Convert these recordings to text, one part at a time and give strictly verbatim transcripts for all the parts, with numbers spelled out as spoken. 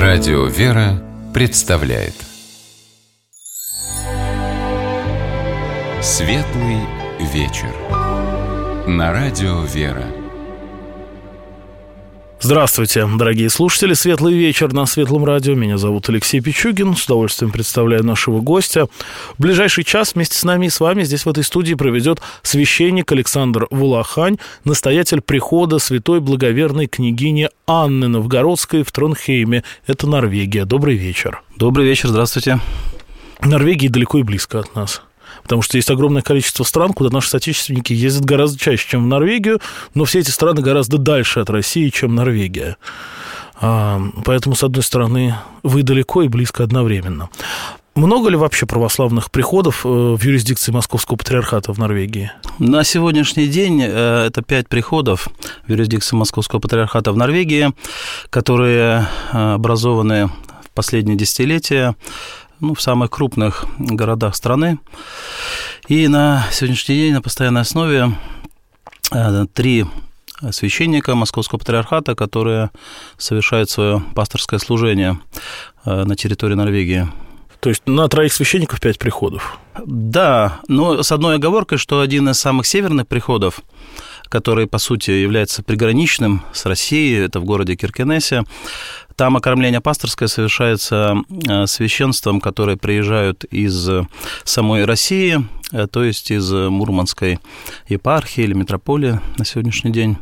Радио «Вера» представляет Светлый вечер на Радио «Вера». Здравствуйте, дорогие слушатели. Светлый вечер на Светлом радио. Меня зовут Алексей Пичугин. С удовольствием представляю нашего гостя. В ближайший час вместе с нами и с вами здесь в этой студии проведет священник Александр Вулахань, настоятель прихода святой благоверной княгини Анны Новгородской в Тронхейме. Это Норвегия. Добрый вечер. Добрый вечер, здравствуйте. Норвегия далеко и близко от нас. Потому что есть огромное количество стран, куда наши соотечественники ездят гораздо чаще, чем в Норвегию, но все эти страны гораздо дальше от России, чем Норвегия. Поэтому, с одной стороны, вы далеко и близко одновременно. Много ли вообще православных приходов в юрисдикции Московского патриархата в Норвегии? На сегодняшний день это пять приходов в юрисдикции Московского патриархата в Норвегии, которые образованы в последние десятилетия, ну, в самых крупных городах страны. И на сегодняшний день на постоянной основе три священника Московского патриархата, которые совершают свое пасторское служение на территории Норвегии. То есть на троих священников пять приходов? Да, но с одной оговоркой, что один из самых северных приходов, который, по сути, является приграничным с Россией, это в городе Киркенесе, там окормление пасторское совершается священством, которые приезжают из самой России, то есть из Мурманской епархии или митрополии на сегодняшний день.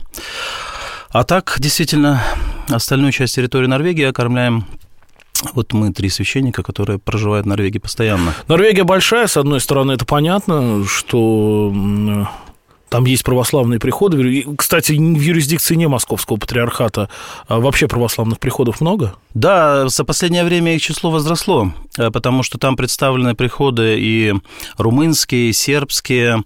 А так, действительно, остальную часть территории Норвегии окормляем вот мы, три священника, которые проживают в Норвегии постоянно. Норвегия большая, с одной стороны, это понятно, что там есть православные приходы. Кстати, в юрисдикции не Московского патриархата а вообще православных приходов много? Да, за последнее время их число возросло, потому что там представлены приходы и румынские, и сербские,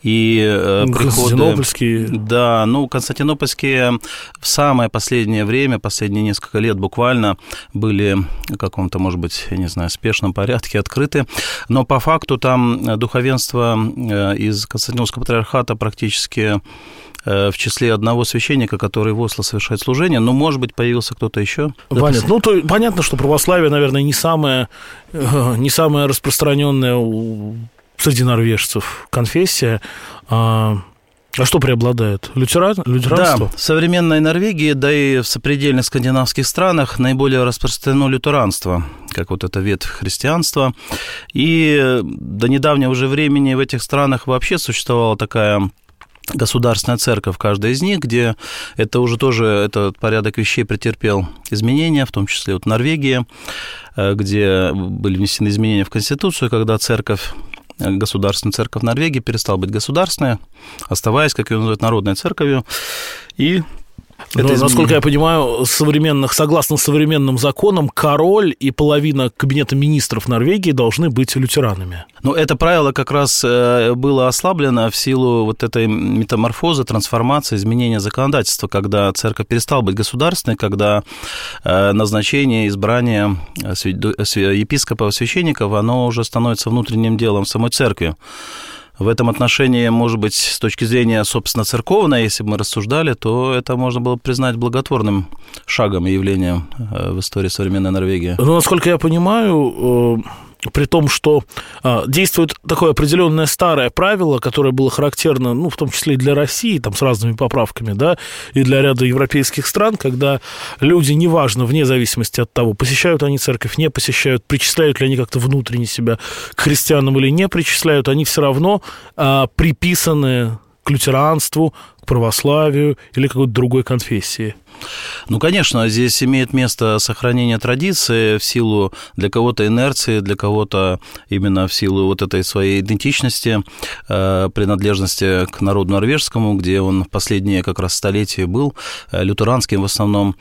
и приходы... Константинопольские. Да, ну, константинопольские в самое последнее время, последние несколько лет буквально, были в каком-то, может быть, я не знаю, спешном порядке открыты, но по факту там духовенство из Константинопольского патриархата практически в числе одного священника, который в Осло совершает служение, но, может быть, появился кто-то еще. Понятно. Ну, то, понятно, что православие, наверное, не самое, не самая распространенная среди норвежцев конфессия. А, а что преобладает? Лютеран, лютеранство? Да, в современной Норвегии, да и в сопредельных скандинавских странах наиболее распространено лютеранство, как вот это ветвь христианства. И до недавнего уже времени в этих странах вообще существовала такая государственная церковь, каждая из них, где это уже тоже, этот порядок вещей претерпел изменения, в том числе вот в Норвегии, где были внесены изменения в Конституцию, когда церковь, государственная церковь Норвегии перестала быть государственной, оставаясь, как ее называют, народной церковью. И Но, насколько я понимаю, современных, согласно современным законам, король и половина кабинета министров Норвегии должны быть лютеранами. Ну, это правило как раз было ослаблено в силу вот этой метаморфозы, трансформации, изменения законодательства, когда церковь перестала быть государственной, когда назначение, избрание епископов, священников, оно уже становится внутренним делом самой церкви. В этом отношении, может быть, с точки зрения, собственно, церковной, если бы мы рассуждали, то это можно было признать благотворным шагом и явлением в истории современной Норвегии. Ну, насколько я понимаю, при том, что действует такое определенное старое правило, которое было характерно, ну, в том числе и для России, там, с разными поправками, да, и для ряда европейских стран, когда люди, неважно, вне зависимости от того, посещают они церковь, не посещают, причисляют ли они как-то внутренне себя к христианам или не причисляют, они все равно а, приписаны к лютеранству, к православию или какой-то другой конфессии. Ну, конечно, здесь имеет место сохранение традиции в силу для кого-то инерции, для кого-то именно в силу вот этой своей идентичности, принадлежности к народу норвежскому, где он в последние как раз столетия был лютеранским в основном.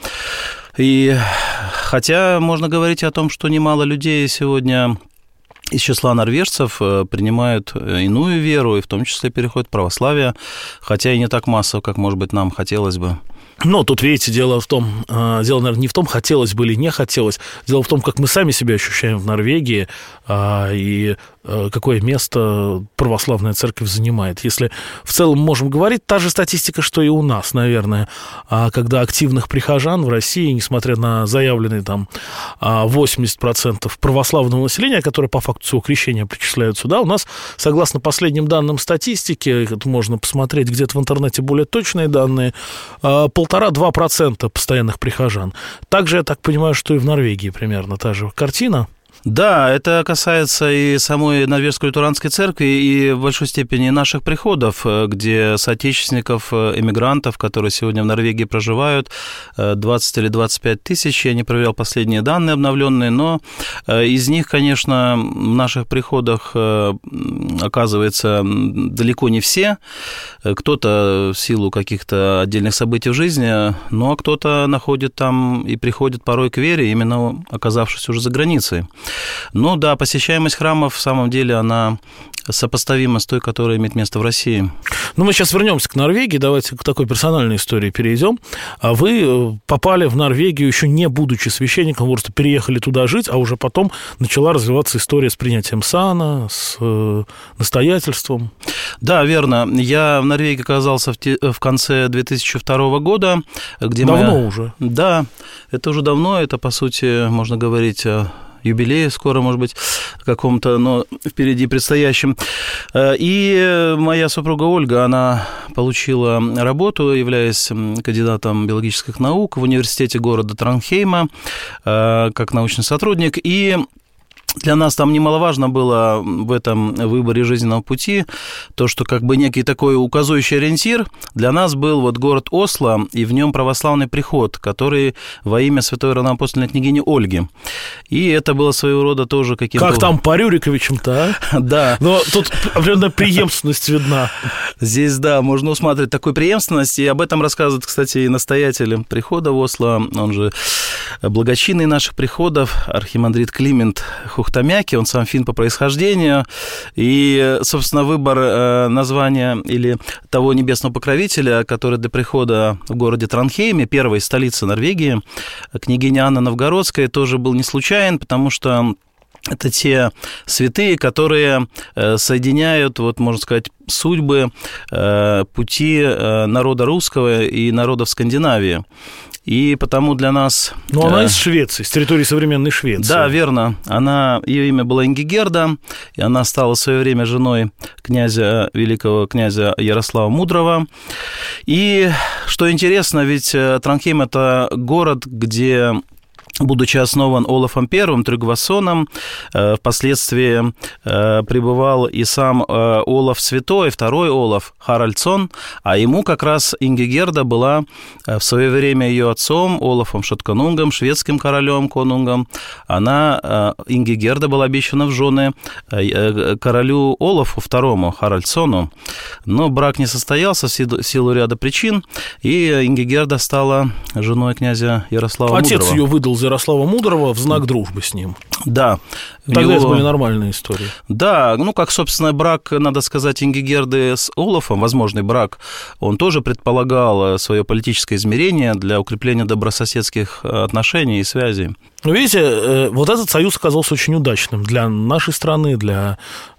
И хотя можно говорить о том, что немало людей сегодня из числа норвежцев принимают иную веру, и в том числе переходят в православие, хотя и не так массово, как, может быть, нам хотелось бы. Но тут, видите, дело в том, дело, наверное, не в том, хотелось бы или не хотелось, дело в том, как мы сами себя ощущаем в Норвегии и какое место православная церковь занимает. Если в целом можем говорить, та же статистика, что и у нас, наверное, когда активных прихожан в России, несмотря на заявленные там восемьдесят процентов православного населения, которое по факту своего крещения причисляют сюда, у нас, согласно последним данным статистики, это можно посмотреть где-то в интернете более точные данные, полтора-два процента постоянных прихожан. Также, я так понимаю, что и в Норвегии примерно та же картина. Да, это касается и самой Норвежской лютеранской церкви, и в большой степени наших приходов, где соотечественников, эмигрантов, которые сегодня в Норвегии проживают, двадцать или двадцать пять тысяч. Я не проверял последние данные обновленные, но из них, конечно, в наших приходах оказывается далеко не все. Кто-то в силу каких-то отдельных событий в жизни, ну а кто-то находит там и приходит порой к вере, именно оказавшись уже за границей. Ну да, посещаемость храмов, в самом деле, она сопоставима с той, которая имеет место в России. Ну, мы сейчас вернемся к Норвегии, давайте к такой персональной истории перейдем. А вы попали в Норвегию, еще не будучи священником, вы просто переехали туда жить, а уже потом начала развиваться история с принятием сана, с э, настоятельством. Да, верно. Я в Норвегии оказался в, те, в конце две тысячи второго года. Где давно моя... уже. Да, это уже давно, это, по сути, можно говорить... юбилея скоро, может быть, каком-то, но впереди предстоящем. И моя супруга Ольга, она получила работу, являясь кандидатом биологических наук в университете города Транхейма, как научный сотрудник, и для нас там немаловажно было в этом выборе жизненного пути то, что как бы некий такой указывающий ориентир для нас был вот город Осло, и в нем православный приход, который во имя святой равноапостольной княгини Ольги. И это было своего рода тоже каким-то... Как там по Рюриковичам-то, а? Да. Но тут определенная преемственность видна. Здесь, да, можно усматривать такую преемственность, и об этом рассказывает, кстати, и настоятель прихода в Осло, он же благочинный наших приходов, архимандрит Климент Хухтамяки, он сам фин по происхождению, и, собственно, выбор названия или того небесного покровителя, который для прихода в городе Транхейме, первой столице Норвегии, княгиня Анна Новгородская, тоже был не случайен, потому что это те святые, которые соединяют, вот, можно сказать, судьбы, пути народа русского и народов Скандинавии. И потому для нас... Ну, она э... из Швеции, с территории современной Швеции. Да, верно. Она, ее имя было Ингигерда, и она стала в свое время женой князя, великого князя Ярослава Мудрого. И, что интересно, ведь Транхейм – это город, где... будучи основан Олафом Первым Трюгвассоном, впоследствии пребывал и сам Олаф Святой, второй Олаф Харальдсон, а ему как раз Ингигерда была в свое время ее отцом, Олафом Шотконунгом, шведским королем, конунгом. Она, Ингигерда, была обещана в жены королю Олафу Второму Харальдсону, но брак не состоялся в силу ряда причин, и Ингигерда стала женой князя Ярослава Мудрого. Отец ее выдал за Ярослава Мудрого в знак дружбы с ним. Да. Тогда его... это были нормальные истории. Да, ну, как, собственно, брак, надо сказать, Ингигерды с Олафом, возможный брак, он тоже предполагал свое политическое измерение для укрепления добрососедских отношений и связей. Ну, видите, вот этот союз оказался очень удачным для нашей страны, для...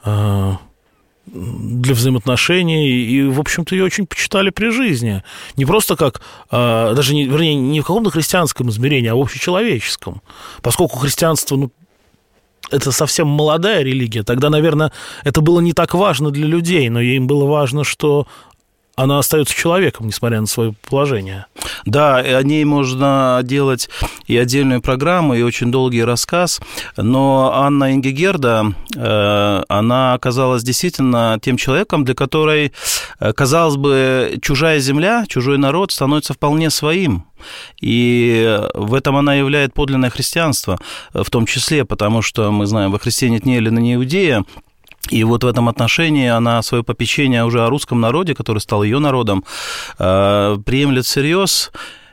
для взаимоотношений, и, в общем-то, ее очень почитали при жизни. Не просто как, даже, не, вернее, не в каком-то христианском измерении, а в общечеловеческом. Поскольку христианство, ну, это совсем молодая религия, тогда, наверное, это было не так важно для людей, но им было важно, что она остается человеком, несмотря на свое положение. Да, о ней можно делать и отдельную программу, и очень долгий рассказ, но Анна Ингигерда, она оказалась действительно тем человеком, для которой, казалось бы, чужая земля, чужой народ становится вполне своим. И в этом она являет подлинное христианство, в том числе, потому что, мы знаем, во Христе нет ни Эллина, ни Иудея. И вот в этом отношении она свое попечение уже о русском народе, который стал ее народом, приемлет всерьез.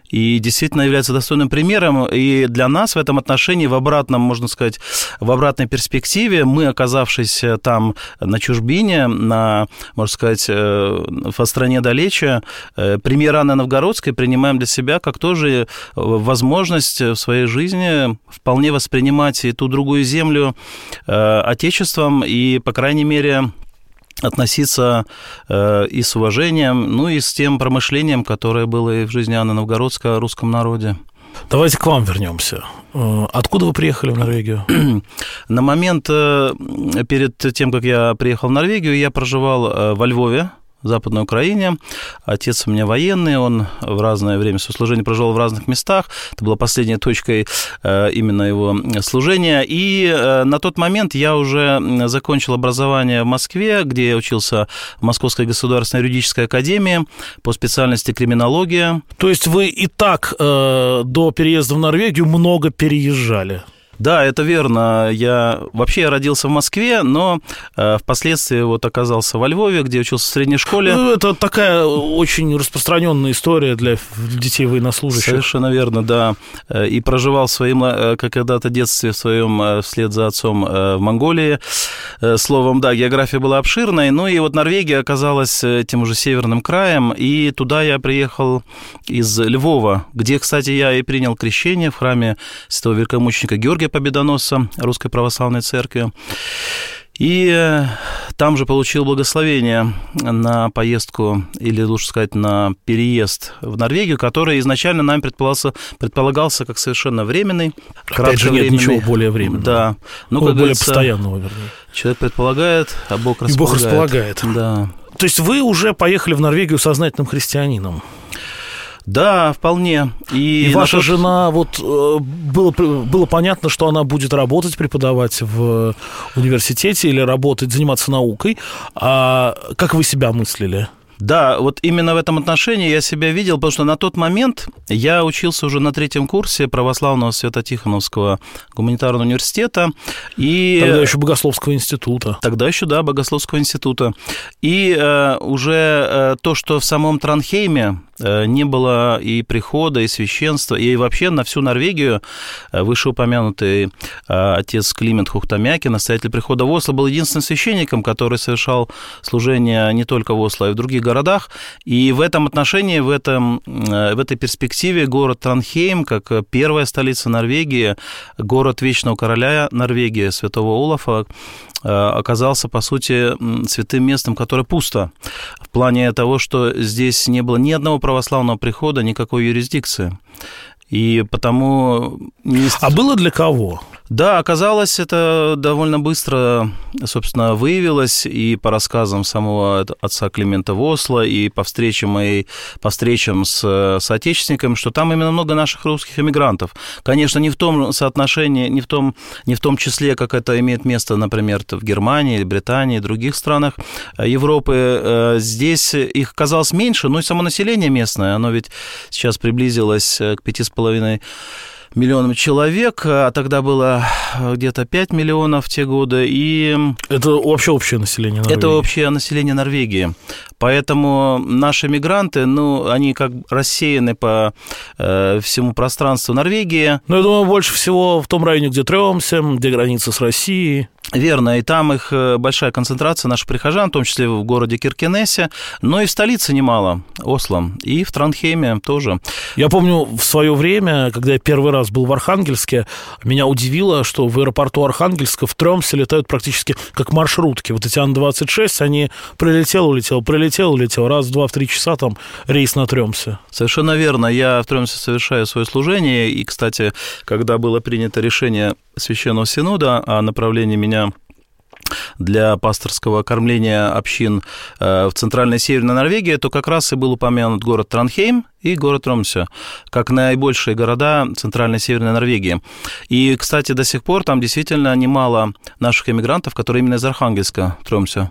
и действительно является достойным примером. И для нас в этом отношении, в обратном, можно сказать, в обратной перспективе, мы, оказавшись там на чужбине, на, можно сказать, в стране далече, пример Анны Новгородской принимаем для себя как тоже возможность в своей жизни вполне воспринимать и ту другую землю отечеством, и, по крайней мере, относиться э, и с уважением, ну и с тем промышлением, которое было и в жизни Анны Новгородской о русском народе. Давайте к вам вернемся. Откуда вы приехали в Норвегию? На момент перед тем, как я приехал в Норвегию, я проживал во Львове, в Западной Украине. Отец у меня военный, он в разное время своего служения проживал в разных местах. Это была последней точкой именно его служения. И на тот момент я уже закончил образование в Москве, где я учился в Московской государственной юридической академии по специальности криминология. То есть вы и так э, до переезда в Норвегию много переезжали? Да, это верно. Я вообще я родился в Москве, но э, впоследствии вот оказался во Львове, где учился в средней школе. Ну, это такая очень распространенная история для детей военнослужащих. Совершенно верно, да. И проживал в своем, как когда-то детстве, в своем вслед за отцом в Монголии. Словом, да, география была обширной. Ну и вот Норвегия оказалась тем уже северным краем, и туда я приехал из Львова, где, кстати, я и принял крещение в храме святого великомученика Георгия Победоносца Русской Православной Церкви. И там же получил благословение на поездку, или лучше сказать, на переезд в Норвегию, который изначально нами предполагался, предполагался как совершенно временный. Опять же, нет ничего более временного. Да. Ну, как более постоянного, вернее. Человек предполагает, а Бог располагает. И Бог располагает. Да. То есть вы уже поехали в Норвегию сознательным христианином? Да, вполне. И, и ваша тот... жена, вот было, было понятно, что она будет работать, преподавать в университете или работать, заниматься наукой. А как вы себя мыслили? Да, вот именно в этом отношении я себя видел, потому что на тот момент я учился уже на третьем курсе православного Свято-Тихоновского гуманитарного университета. И... Тогда еще Богословского института. Тогда еще, да, Богословского института. И э, уже э, то, что в самом Транхейме э, не было и прихода, и священства, и вообще на всю Норвегию э, вышеупомянутый э, отец Климент Хухтамяки, настоятель прихода в Осло, был единственным священником, который совершал служение не только в Осло, а и в других городах. И в этом отношении, в, этом, в этой перспективе город Транхейм, как первая столица Норвегии, город Вечного Короля Норвегии, святого Олафа, оказался, по сути, святым местом, которое пусто. В плане того, что здесь не было ни одного православного прихода, никакой юрисдикции. И потому... А было для кого? Да, оказалось, это довольно быстро, собственно, выявилось и по рассказам самого отца Климента в Осло, и по встречам, моей, по встречам с соотечественниками, что там именно много наших русских эмигрантов. Конечно, не в том соотношении, не в том, не в том числе, как это имеет место, например, в Германии, Британии и других странах Европы. Здесь их оказалось меньше, но и само население местное, оно ведь сейчас приблизилось к пяти с половиной миллионам человек, а тогда было где-то пять миллионов в те годы. И это вообще общее население Норвегии? Это общее население Норвегии. Поэтому наши мигранты, ну, они как рассеяны по э, всему пространству Норвегии. Ну, я думаю, больше всего в том районе, где Тромсе, где граница с Россией. Верно, и там их большая концентрация наших прихожан, в том числе в городе Киркенесе, но и в столице немало, Осло, и в Транхейме тоже. Я помню, в свое время, когда я первый раз был в Архангельске, меня удивило, что в аэропорту Архангельска в Тромсе летают практически как маршрутки. Вот эти Ан двадцать шесть, они прилетел, улетел, прилетел, улетел, раз, два, в три часа там рейс на Тромсе. Совершенно верно, я в Тромсе совершаю свое служение, и, кстати, когда было принято решение Священного Синода о направлении меня для пасторского кормления общин в Центральной и Северной Норвегии, то как раз и был упомянут город Транхейм и город Тромсе, как наибольшие города Центральной и Северной Норвегии. И, кстати, до сих пор там действительно немало наших эмигрантов, которые именно из Архангельска, Тромсе.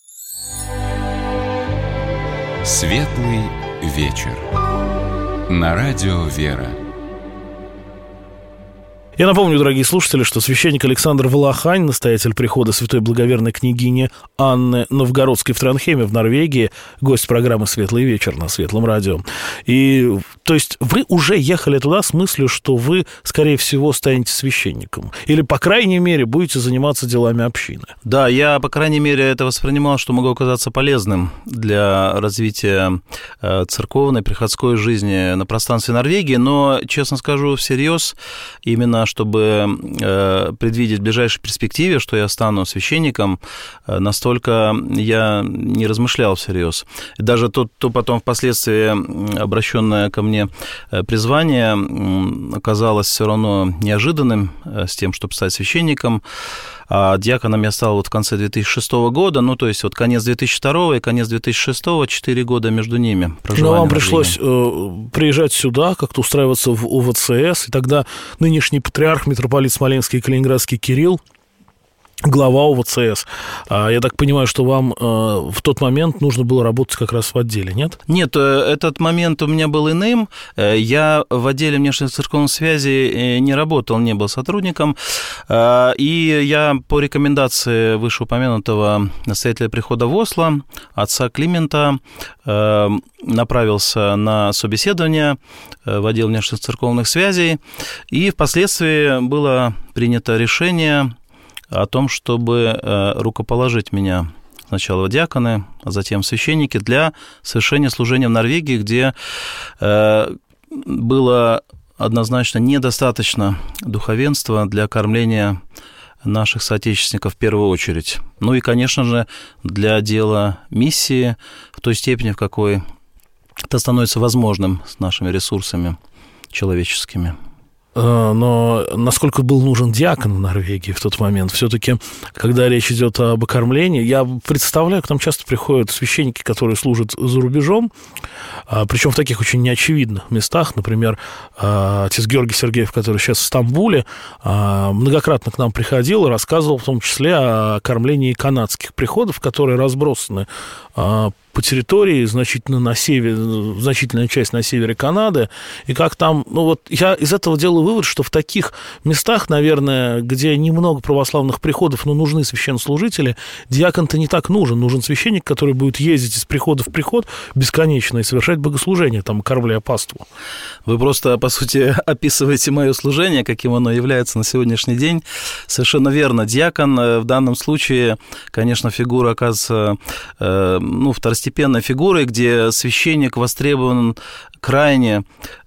Светлый вечер. На радио «Вера». Я напомню, дорогие слушатели, что священник Александр Волохань, настоятель прихода святой благоверной княгини Анны Новгородской в Тронхейме в Норвегии, гость программы «Светлый вечер» на Светлом радио. И, то есть, вы уже ехали туда с мыслью, что вы, скорее всего, станете священником? Или, по крайней мере, будете заниматься делами общины? Да, я, по крайней мере, это воспринимал, что могу оказаться полезным для развития церковной, приходской жизни на пространстве Норвегии, но, честно скажу, всерьез, именно чтобы предвидеть в ближайшей перспективе, что я стану священником, настолько я не размышлял всерьез. Даже то, то потом впоследствии обращенное ко мне призвание оказалось все равно неожиданным с тем, чтобы стать священником. А диаконом я стал вот в конце две тысячи шестого года, ну, то есть вот конец две тысячи второго и конец две тысячи шестого, четыре года между ними. Но вам пришлось э, приезжать сюда, как-то устраиваться в ОВЦС, и тогда нынешний патриарх, митрополит Смоленский и Калининградский Кирилл, глава ОВЦС. Я так понимаю, что вам в тот момент нужно было работать как раз в отделе, нет? Нет, этот момент у меня был иным. Я в отделе внешних церковных связей не работал, не был сотрудником. И я по рекомендации вышеупомянутого настоятеля прихода в Осло, отца Климента, направился на собеседование в отдел внешних церковных связей. И впоследствии было принято решение о том, чтобы рукоположить меня сначала в диаконы, а затем в священники для совершения служения в Норвегии, где было однозначно недостаточно духовенства для кормления наших соотечественников в первую очередь. Ну и, конечно же, для дела миссии в той степени, в какой это становится возможным с нашими ресурсами человеческими. Но насколько был нужен диакон в Норвегии в тот момент? Все-таки, когда речь идет об окормлении, я представляю, к нам часто приходят священники, которые служат за рубежом, причем в таких очень неочевидных местах. Например, отец Георгий Сергеев, который сейчас в Стамбуле, многократно к нам приходил и рассказывал в том числе о кормлении канадских приходов, которые разбросаны по территории, значительно на севере, значительная часть на севере Канады, и как там, ну вот я из этого делаю вывод, что в таких местах, наверное, где немного православных приходов, но нужны священнослужители, диакон-то не так нужен, нужен священник, который будет ездить из прихода в приход бесконечно и совершать богослужение, там, кормляя паству. Вы просто, по сути, описываете мое служение, каким оно является на сегодняшний день. Совершенно верно. Диакон в данном случае, конечно, фигура оказывается, ну, второстепенной фигурой, где священник востребован крайне,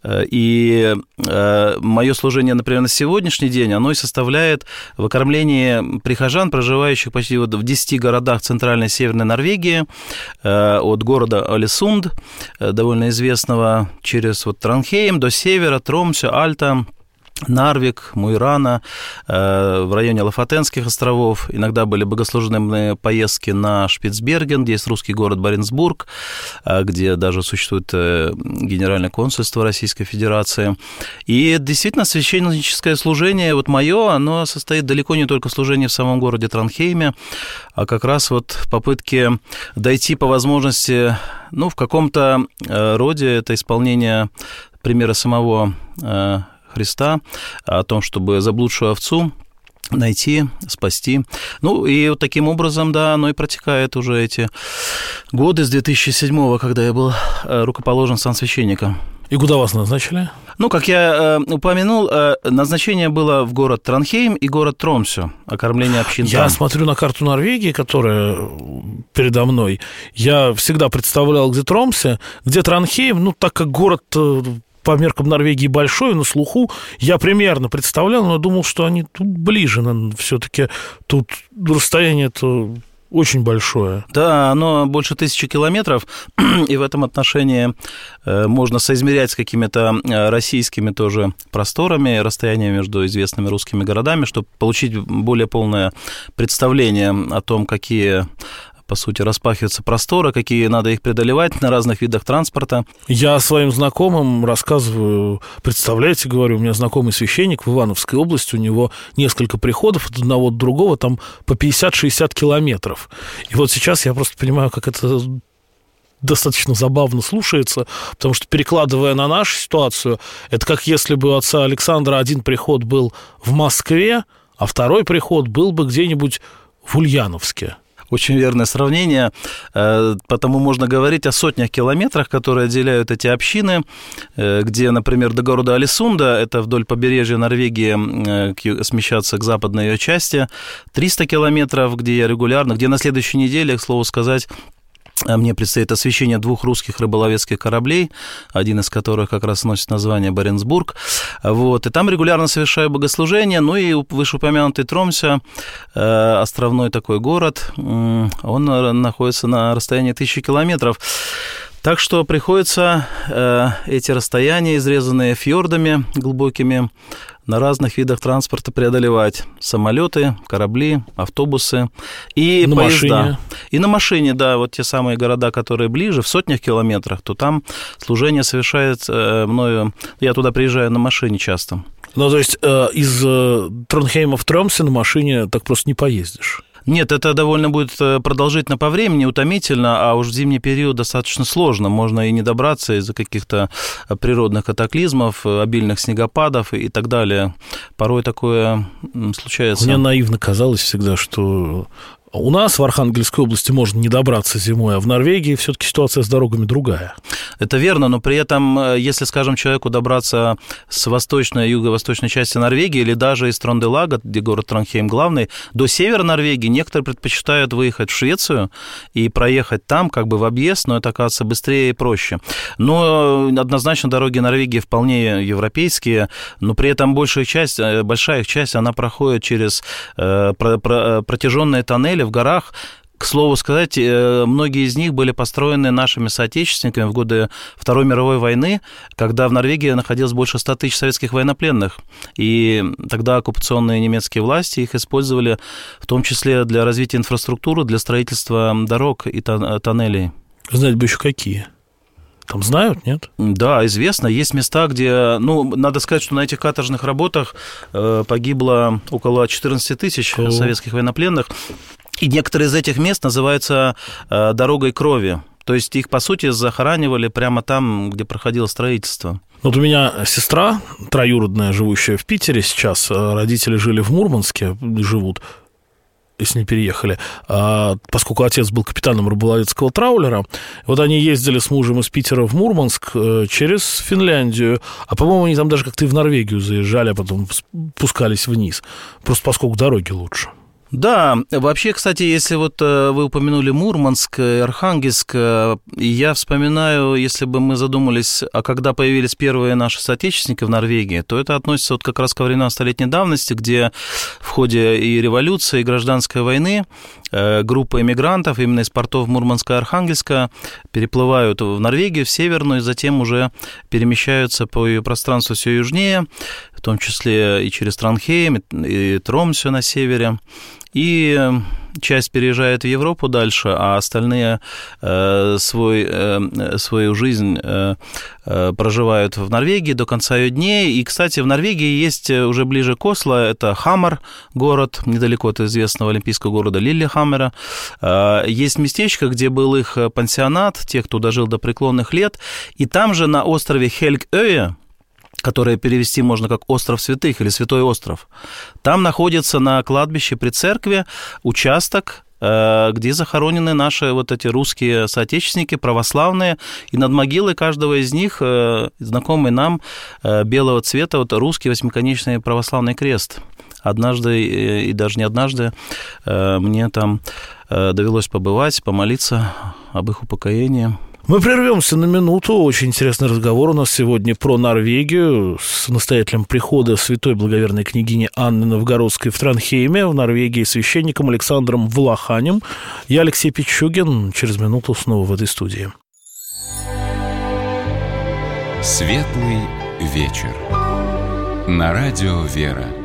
и мое служение, например, на сегодняшний день, оно и составляет в окормлении прихожан, проживающих почти вот в десяти городах центральной и северной Норвегии, от города Олесунд, довольно известного, через вот Тронхейм до севера, Тромсё, Альта, Нарвик, Муйрана, в районе Лафатенских островов. Иногда были богослужебные поездки на Шпицберген, где есть русский город Баренцбург, где даже существует Генеральное консульство Российской Федерации. И действительно, священническое служение, вот мое, оно состоит далеко не только в служении в самом городе Тронхейме, а как раз вот в попытке дойти по возможности, ну, в каком-то роде это исполнение примера самого Христа, о том, чтобы заблудшую овцу найти, спасти. Ну, и вот таким образом, да, оно и протекает уже эти годы с две тысячи седьмого, когда я был рукоположен в сан священника. И куда вас назначили? Ну, как я э, упомянул, э, назначение было в город Тронхейм и город Тромсё, окормление общин. Я там. смотрю на карту Норвегии, которая передо мной. Я всегда представлял, где Тромсё, где Тронхейм, ну, так как город по меркам Норвегии большой, на слуху, я примерно представлял, но думал, что они тут ближе, все-таки тут расстояние-то очень большое. Да, оно больше тысячи километров, и в этом отношении можно соизмерять с какими-то российскими тоже просторами, расстояниями между известными русскими городами, чтобы получить более полное представление о том, какие, по сути, распахиваются просторы, какие надо их преодолевать на разных видах транспорта. Я своим знакомым рассказываю, представляете, говорю, у меня знакомый священник в Ивановской области, у него несколько приходов от одного до другого, там по пятьдесят-шестьдесят километров. И вот сейчас я просто понимаю, как это достаточно забавно слушается, потому что, перекладывая на нашу ситуацию, это как если бы у отца Александра один приход был в Москве, а второй приход был бы где-нибудь в Ульяновске. Очень верное сравнение, потому можно говорить о сотнях километрах, которые отделяют эти общины, где, например, до города Алесунда, это вдоль побережья Норвегии, смещаться к западной ее части, триста километров, где я регулярно, где на следующей неделе, к слову сказать, мне предстоит освящение двух русских рыболовецких кораблей, один из которых как раз носит название Баренцбург. Вот. И там регулярно совершаю богослужения. Ну и вышеупомянутый Тромсё, островной такой город, он находится на расстоянии тысячи километров. Так что приходится эти расстояния, изрезанные фьордами глубокими, на разных видах транспорта преодолевать. Самолеты, корабли, автобусы и на поезда. Машине. И на машине, да, вот те самые города, которые ближе, в сотнях километрах, то там служение совершает мною... Я туда приезжаю на машине часто. Ну, то есть из Тронхейма в Тромсе на машине так просто не поездишь? Нет, это довольно будет продолжительно по времени, утомительно, а уж в зимний период достаточно сложно. Можно и не добраться из-за каких-то природных катаклизмов, обильных снегопадов и так далее. Порой такое случается. Мне наивно казалось всегда, что у нас в Архангельской области можно не добраться зимой, а в Норвегии все-таки ситуация с дорогами другая. Это верно, но при этом, если, скажем, человеку добраться с восточной, юго-восточной части Норвегии или даже из Тронделага, где город Тронхейм главный, до севера Норвегии, некоторые предпочитают выехать в Швецию и проехать там как бы в объезд, но это, оказывается, быстрее и проще. Но однозначно дороги Норвегии вполне европейские, но при этом большая часть, большая их часть, она проходит через протяженные тоннели в горах. К слову сказать, многие из них были построены нашими соотечественниками в годы Второй мировой войны, когда в Норвегии находилось больше ста тысяч советских военнопленных. И тогда оккупационные немецкие власти их использовали в том числе для развития инфраструктуры, для строительства дорог и тоннелей. Знать бы еще какие. Там знают, нет? Да, известно. Есть места, где... Ну, надо сказать, что на этих каторжных работах погибло около четырнадцать тысяч О. советских военнопленных. И некоторые из этих мест называются дорогой крови. То есть их, по сути, захоранивали прямо там, где проходило строительство. Вот у меня сестра троюродная, живущая в Питере сейчас. Родители жили в Мурманске, живут, если не переехали, поскольку отец был капитаном рыболовецкого траулера. Вот они ездили с мужем из Питера в Мурманск через Финляндию, а, по-моему, они там даже как-то и в Норвегию заезжали, а потом спускались вниз, просто поскольку дороги лучше. Да, вообще, кстати, если вот вы упомянули Мурманск, Архангельск, я вспоминаю, если бы мы задумались, а когда появились первые наши соотечественники в Норвегии, то это относится вот как раз ко временам столетней давности, где в ходе и революции, и гражданской войны группа эмигрантов именно из портов Мурманска и Архангельска переплывают в Норвегию, в Северную, и затем уже перемещаются по ее пространству все южнее, в том числе и через Тронхейм, и Тромсё на севере. И часть переезжает в Европу дальше, а остальные э, свой, э, свою жизнь э, э, проживают в Норвегии до конца ее дней. И, кстати, в Норвегии есть уже ближе к Осло, это Хамар, город, недалеко от известного олимпийского города Лиллехаммера. Э, есть местечко, где был их пансионат, тех, кто дожил до преклонных лет. И там же на острове Хельгøya, которое перевести можно как «Остров святых» или «Святой остров». Там находится на кладбище при церкви участок, где захоронены наши вот эти русские соотечественники, православные, и над могилой каждого из них знакомый нам белого цвета вот русский восьмиконечный православный крест. Однажды, и даже не однажды, мне там довелось побывать, помолиться об их упокоении. Мы прервемся на минуту. Очень интересный разговор у нас сегодня про Норвегию с настоятелем прихода святой благоверной княгини Анны Новгородской в Тронхейме в Норвегии, священником Александром Влаханем. Я Алексей Пичугин. Через минуту снова в этой студии. Светлый вечер. На радио «Вера».